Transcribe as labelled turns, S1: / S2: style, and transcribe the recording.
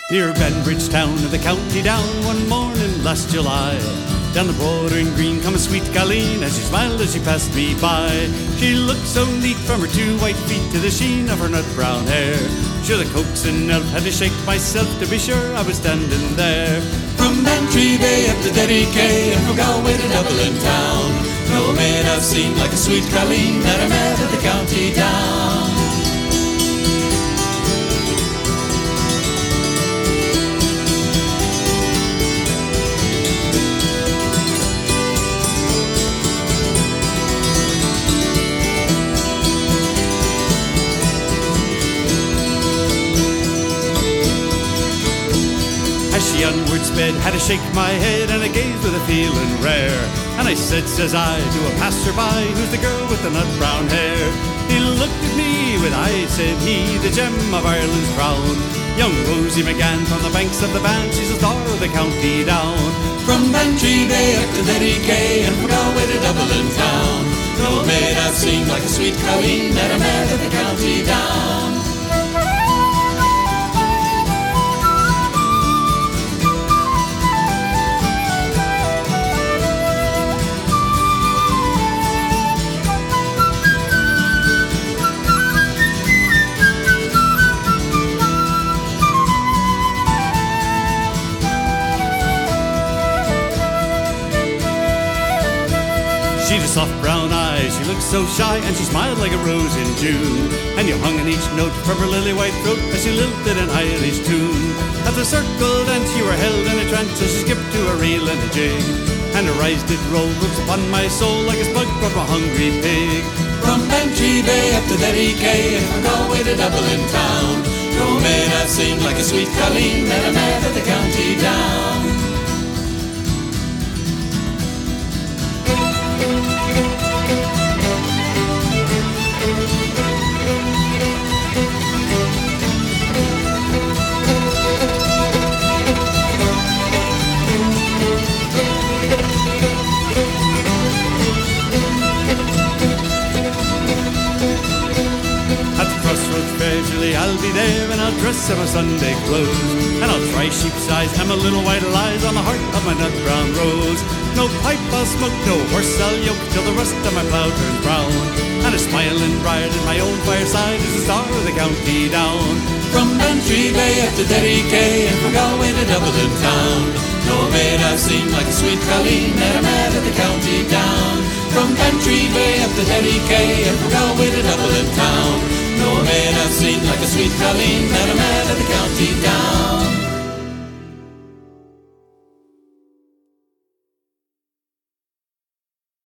S1: Near Benbridge town in the county down one morning last July. Down the broad and green come a sweet Colleen as she smiled as she passed me by. She looked so neat from her 2 white feet to the sheen of her nut brown hair. Sure the coaxing elf had to shake myself to be sure I was standing there.
S2: From Bantry Bay up to Derry Quay and from Galway to Dublin town, no maid I've seen like a sweet Colleen that I met at the county down.
S1: As she onward sped, had to shake my head and I gazed with a feeling rare. And I says I, to a passer-by, who's the girl with the nut brown hair? He looked at me with eyes, said he, the gem of Ireland's crown. Young Rosie McGann from the banks of the Bann, she's the star of the county down.
S2: From Bantry Bay up to Derry Quay and from Galway to Dublin town, no maid I've seen like a sweet Colleen that I met at the county down.
S1: She'd a soft brown eye, she looked so shy, and she smiled like a rose in June. And you hung in each note from her lily-white throat as she lilted an Irish tune. At the circle dance you were held in a trance as she skipped to a reel and a jig. And her eyes did roll, looks upon my soul like a spud from a hungry pig.
S2: From Bantry Bay up to Derry Quay and from Galway to Dublin town, no maid I've seen like a sweet Colleen that I met at the county down.
S1: Gradually I'll be there and I'll dress in my Sunday clothes, and I'll try sheep's eyes and my little white lies on the heart of my nut brown rose. No pipe I'll smoke, no horse I'll yoke till the rust of my plough turns brown. And a smiling bride at my own fireside is the star of the county down.
S2: From Bantry Bay up to Derry Quay and from Galway to Dublin town, no maid I've seen like a sweet Colleen that I met at the county down. From Bantry Bay up to Derry Quay and from Galway to Dublin town, no maid I've seen like a sweet Colleen that I met at the county down.